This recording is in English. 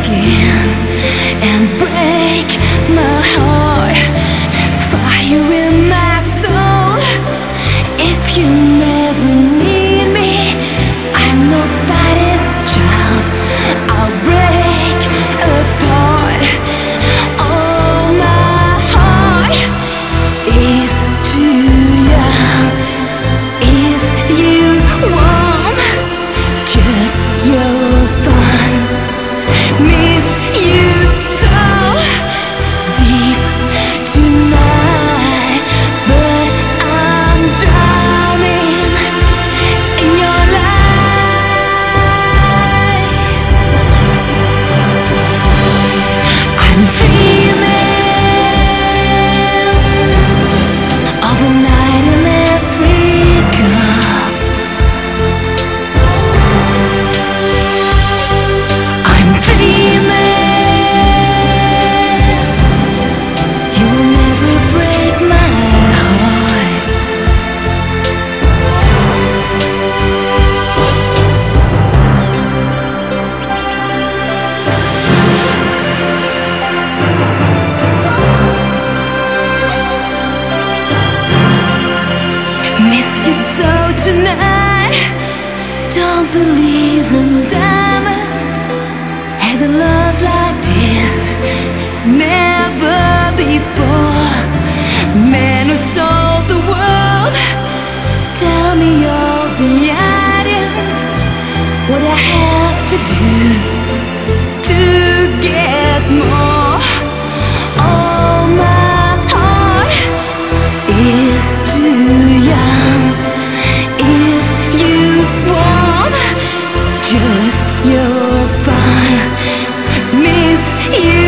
again and break my heart. Fire in my soul. If you never need me, I'm nobody's child. I'll break apart. Oh, my heart is too young. If you want just your fun, miss you so deep tonight, but I'm drowning in your lies. I'm dreaming of a night in Africa. I'm dreaming you will never break my heart. Miss you so tonight. Don't believe in diamonds. Had a love like this never before. Man who sold the world, tell me all the items. What I have to do to get more. Oh, my heart is too young. If you want just your fun, miss you